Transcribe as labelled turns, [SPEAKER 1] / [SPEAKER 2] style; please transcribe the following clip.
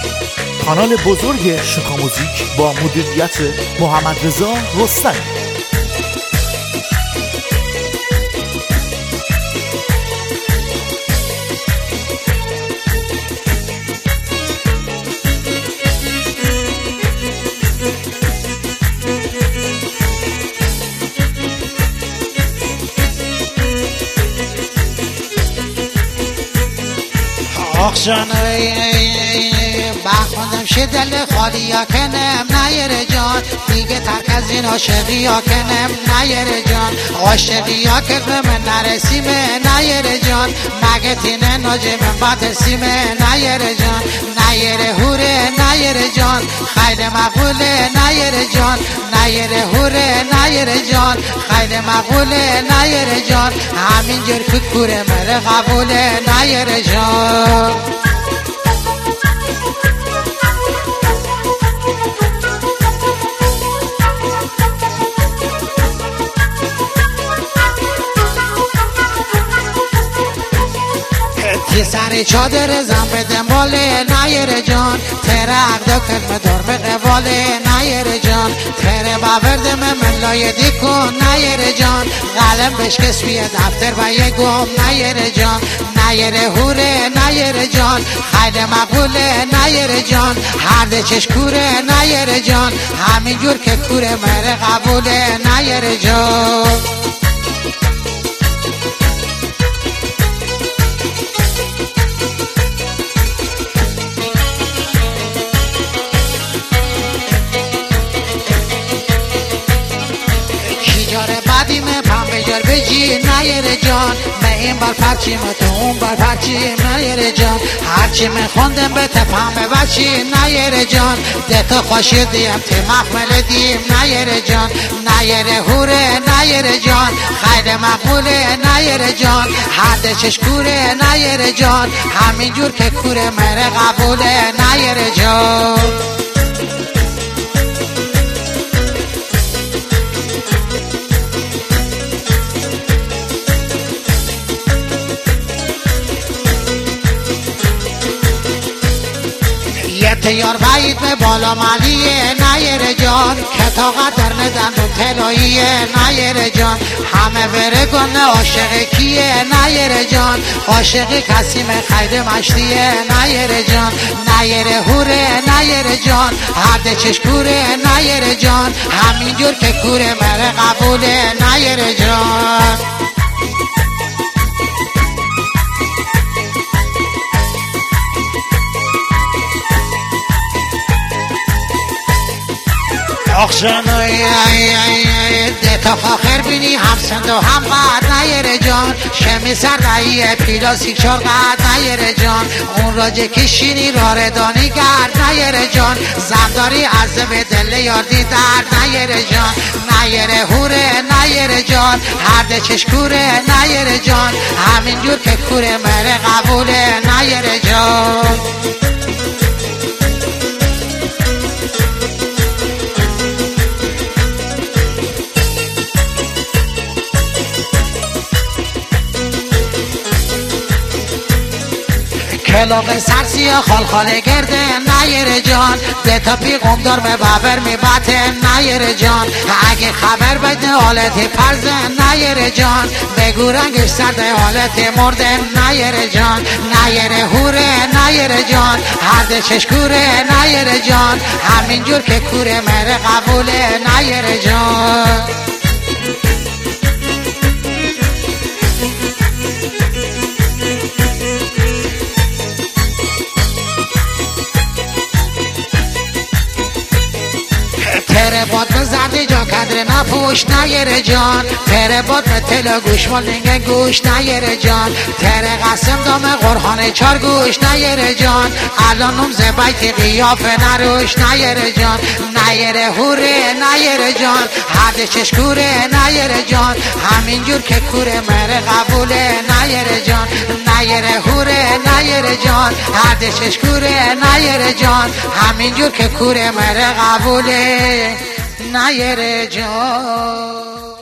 [SPEAKER 1] کانال بزرگ شوکا موزیک با مدیریت محمد رضا رستمی.
[SPEAKER 2] آخشانوی بخوندم شه دل خالی یا کنم نیر جان دیگه ترک از این عاشقی یا کنم نیر جان عاشقی یا کنم نرسیمه نیر جان مگه تینه ناجم بات سیمه نیر جان نیر هوره نیر جان خیلی مقبوله نیر جان نیر هوره نیر جان خیلی مقبوله نیر جان همینجور که کوره مره قبوله نیر جان. یه سر چادر زن به دنباله نیر جان ترق دو کلمه دار قواله نیر جان تره باوردم من لایه دیکن نیر جان قلم بشکست توی دفتر و یه گم نیر جان نیر هوره نیر جان خیلی مقبوله نیر جان هر ده چشکوره نیر جان همینجور که کوره مره قبوله نیر جان. بعدیمه پام بجار بجی نیر جان من این بار پرچیم تو اون بار پرچیم نیر جان هرچی من خوندم به تپام بچی نیر جان دتا خوشی دیم تی مخمل دیم نیر جان نیر هوره نیر جان خیلی مقبوله نیر جان هر ده چشکوره نیر جان همینجور که کوره مره قبوله نیر جان. تیار بعید به بالا مالیه نیر جان کتاقت در ندن و تلاییه نیر جان همه بره گنه عاشق کیه نیر جان عاشق کسیم خیلی مشتیه نیر جان نیر هوره نیر جان هر ده چشکوره نیر جان همینجور که کوره مره قبوله نیر جان. آخشانوی دتا فاخر بینی هم سند و هم قد نیر جان شمی سر رعیه پیلاسی چار قد نیر جان اون راجه کشینی راردانی گرد نیر جان زمداری عزم به دل یاردی درد نیر جان نیر هوره نیر جان هر ده چشکوره نیر جان همینجور که کوره مره قبوله نیر جان. کلاق سرسی خال خاله گرده نیر جان دتا پیغم دار به بابر می باته نیر جان اگه خبر بده حالت پرزه نیر جان بگو رنگش سرده حالت مرده نیر جان نیر هوره نیر جان هر ده چشکوره نیر جان همینجور که کوره مره قبوله نیر جان. تره باد به زردی جا کدر نپوش نیر جان تره باد به تلا گوش مالینگ گوش نیر جان تره قسم دام قرحان چار گوش نیر جان الانم زبایتی قیافه نروش نیر جان نیر هوره نیر جان حد چشکوره نیر جان همینجور که کوره مره قبوله نیر جان نیر هوره نیر جان حد چشکوره نیر جان همینجور که کوره مره قبوله نیر جان.